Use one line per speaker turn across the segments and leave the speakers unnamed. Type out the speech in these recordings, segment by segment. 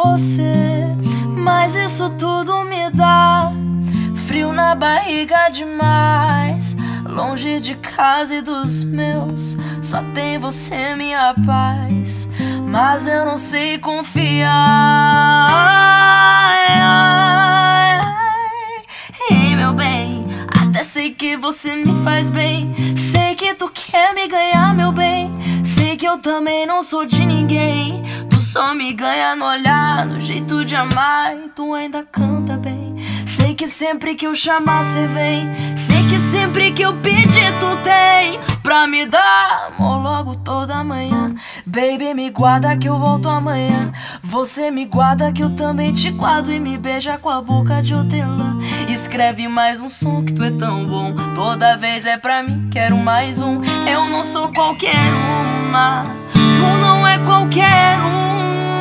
você, mas isso tudo me dá frio na barriga demais. Longe de casa e dos meus, só tem você, minha paz. Mas eu não sei confiar. Ei, meu bem, até sei que você me faz bem. Sei que tu quer me ganhar, meu bem. Sei que eu também não sou de ninguém. Tu só me ganha no olhar, no jeito de amar, e tu ainda canta bem. Sei que sempre que eu chamar cê vem. Sei que sempre que eu pedir tu tem pra me dar amor logo toda manhã. Baby, me guarda que eu volto amanhã. Você me guarda que eu também te guardo. E me beija com a boca de hortelã. Escreve mais um som que tu é tão bom. Toda vez é pra mim, quero mais um. Eu não sou qualquer uma, tu não é qualquer um.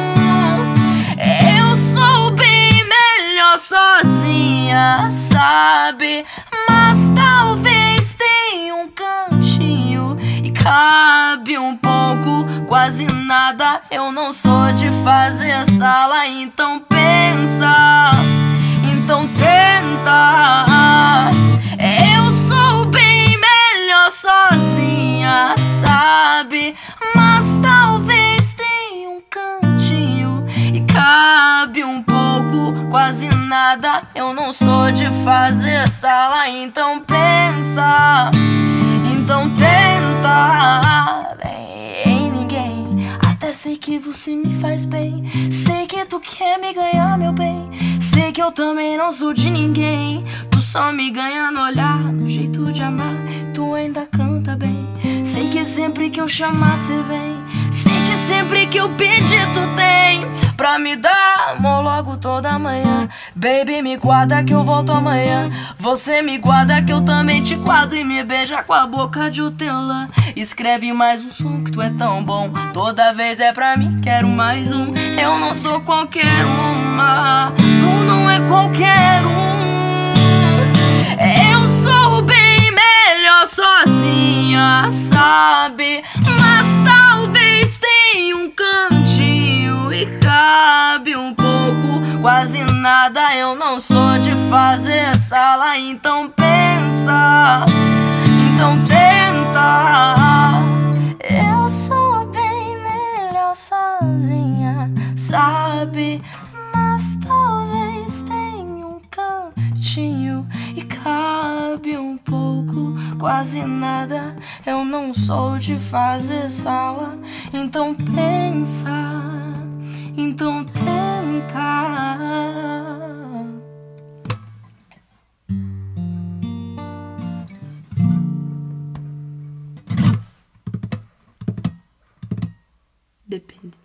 Eu sou bem melhor sozinha, sabe? Mas talvez tenha um cantinho e cabe um pouco, quase nada. Eu não sou de fazer sala, então pensa, então tenta. Eu sou bem melhor sozinha, sabe? Mas talvez tenha um cantinho e cabe um pouco, quase nada. Eu não sou de fazer sala, então pensa, então tenta. Em ninguém, até sei que você me faz bem. Sei que tu quer me ganhar, meu bem. Sei que eu também não sou de ninguém. Tu só me ganha no olhar, no jeito de amar, tu ainda canta bem. Sei que sempre que eu chamar cê vem. Sei que sempre que eu pedir tu tem pra me dar amor logo toda manhã. Baby, me guarda que eu volto amanhã. Você me guarda que eu também te guardo. E me beija com a boca de hortelã. Escreve mais um som que tu é tão bom. Toda vez é pra mim, quero mais um. Eu não sou qualquer uma, tu não é qualquer um. Eu sou bem melhor sozinha, sabe? Mas talvez tenha um cantinho e cabe um pouco, quase nada. Eu não sou de fazer sala, então pensa, então tenta. Eu sou bem melhor sozinha, sabe? Mas talvez tenha um cantinho e cabe um pouco, quase nada. Eu não sou de fazer sala, então pensa, então tenta. Depende.